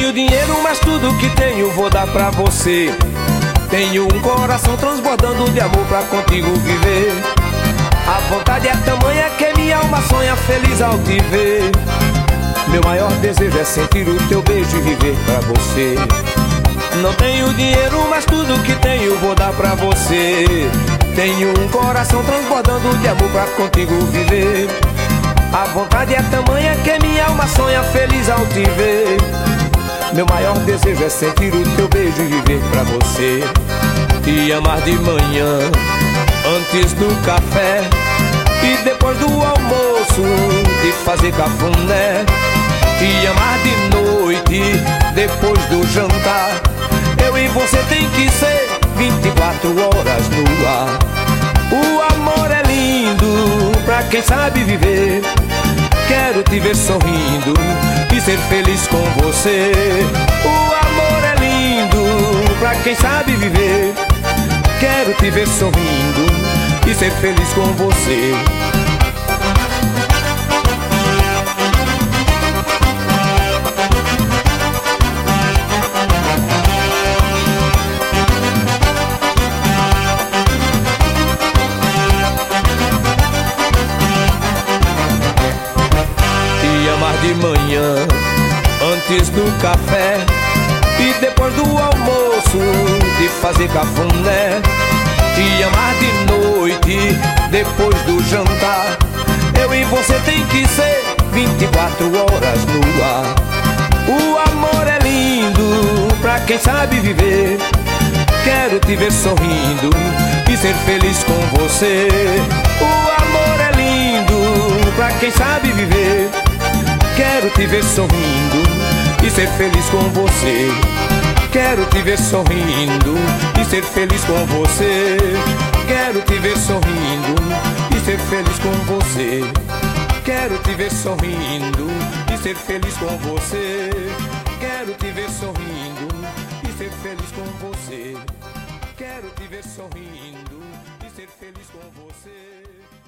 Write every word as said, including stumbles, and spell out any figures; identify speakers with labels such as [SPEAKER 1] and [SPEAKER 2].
[SPEAKER 1] tenho dinheiro, mas tudo que tenho vou dar pra você. Tenho um coração transbordando de amor pra contigo viver. A vontade é tamanha que minha alma sonha feliz ao te ver. Meu maior desejo é sentir o teu beijo e viver pra você. Não tenho dinheiro, mas tudo que tenho vou dar pra você. Tenho um coração transbordando de amor pra contigo viver. A vontade é tamanha que minha alma sonha feliz ao te ver. Meu maior desejo é sentir o teu beijo e viver pra você. Te amar de manhã, antes do café, e depois do almoço, de fazer cafuné. Te amar de noite, depois do jantar. Eu e você tem que ser vinte e quatro horas no ar. O amor é lindo pra quem sabe viver. Quero te ver sorrindo e ser feliz com você. O amor é lindo pra quem sabe viver. Quero te ver sorrindo e ser feliz com você. De manhã, antes do café, e depois do almoço, de fazer cafuné. Te amar de noite, depois do jantar. Eu e você tem que ser vinte e quatro horas no ar. O amor é lindo pra quem sabe viver. Quero te ver sorrindo e ser feliz com você. O amor é lindo pra quem sabe viver. Quero te ver sorrindo e ser feliz com você. Quero te ver sorrindo e ser feliz com você. Quero te ver sorrindo e ser feliz com você. Quero te ver sorrindo e ser feliz com você. Quero te ver sorrindo e ser feliz com você. Quero te ver sorrindo e ser feliz com você.